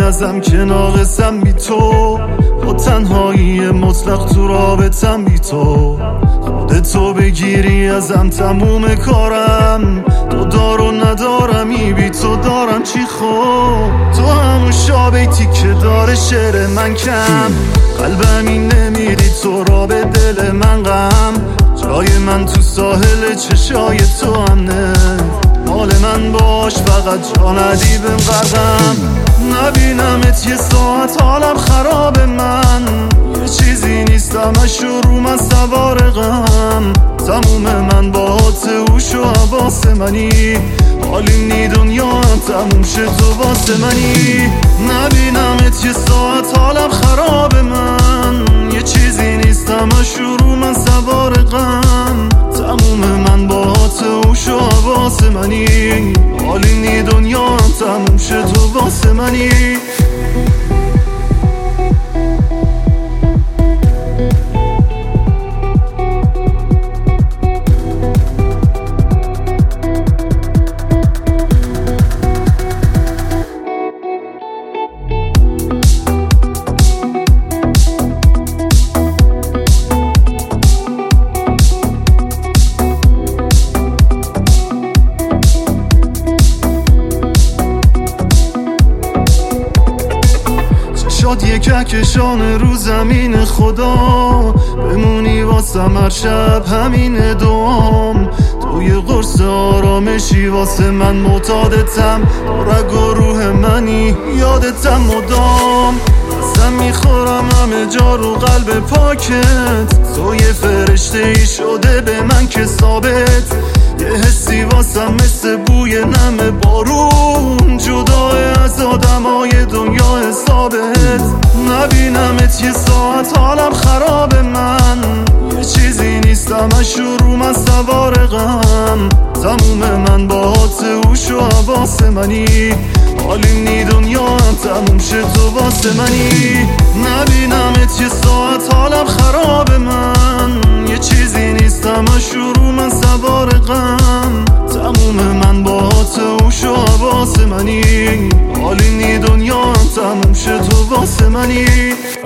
ازم که ناقصم بی تو، با تنهایی مطلق تو رابطم بی تو. خودتو بگیری ازم تموم کارم، تو دار و ندارمی بی تو دارم چی خوب. تو همون شابیتی که داره شعر من کم، قلبمی نمیری تو را به دل من غم. جای من تو ساحل چشای تو امنه، مال من باش فقط جا ندی بهم غرقم. نبینمت یه ساعت حالم خراب، من یه چیزی نیستم از شروع من سوار غم. تموم من با هوش و حواس منی، حالیم نی دنیا هم تموم شد تو واسه منی. نبینمت یه ساعت حالم خراب، من یه چیزی نیستم از شروع من سوار غم. تموم من با هوش و حواس منی، حالیم نی دنیا هم تموم شد تو واسه منی. شاد یه کهکشان رو زمین خدا، بمونی واسم هر شب همین دوام. تو یه قرص آرامشی واسه من معتادتم، رگ و روح منی یادتم مدام. قسم میخورم همه جا رو قلب پاکت، تو یه فرشته ای شده به من که ثابت. یه حسی واسم مثل بوی نم بارون، جدای از آدمای دنیا حسابت. نبینمت یه ساعت حالم خراب، من یه چیزی نیستم از شروع من سوار غم. تموم من با هوش و حواس منی، حالیم نی دنیا هم تموم شد تو واسه منی. نبینمت یه ساعت حالم خراب، من یه چیزی نیستم از شروع من سوار غم. تموم من با هوش و حواس منی، حالیم نی دنیا هم تموم شد تو واسه منی.